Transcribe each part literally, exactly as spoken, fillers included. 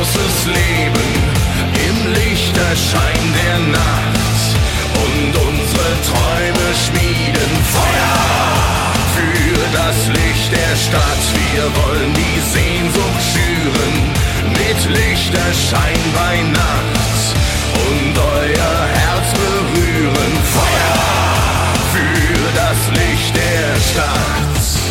großes Leben im Lichterschein der Nacht und unsere Träume schmieden Feuer für das Licht der Stadt. Wir wollen die Sehnsucht schüren mit Lichterschein bei Nacht und euer Herz berühren. Feuer für das Licht der Stadt.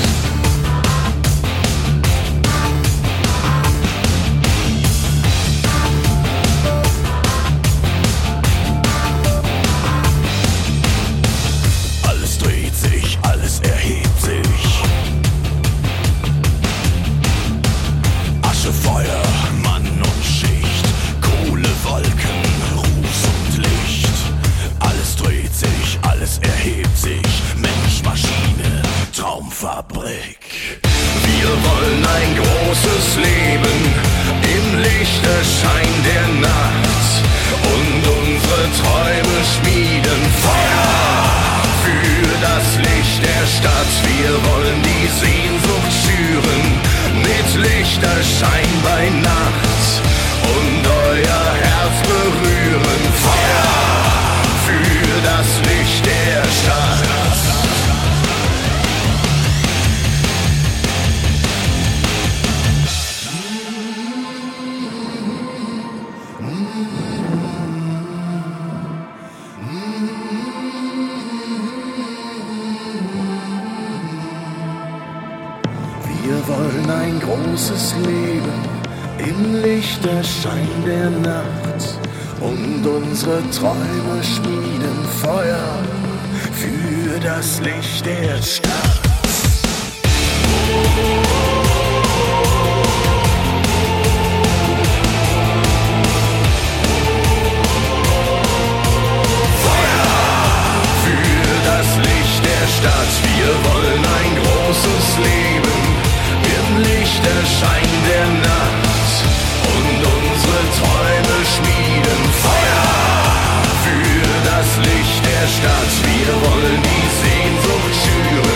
Fabrik. Wir wollen ein großes Leben im Lichterschein der Nacht und unsere Träume schmieden Feuer für das Licht der Stadt. Wir wollen die Sehnsucht schüren mit Lichterschein bei Nacht und euer Herz berühren. Feuer für das Licht der Stadt. Wir wollen ein großes Leben im Lichterschein der Nacht und unsere Träume schmieden Feuer für das Licht der Stadt. Wir wollen ein großes Leben im Lichterschein der Nacht und unsere Träume schmieden Feuer für das Licht der Stadt. Wir wollen die Sehnsucht schüren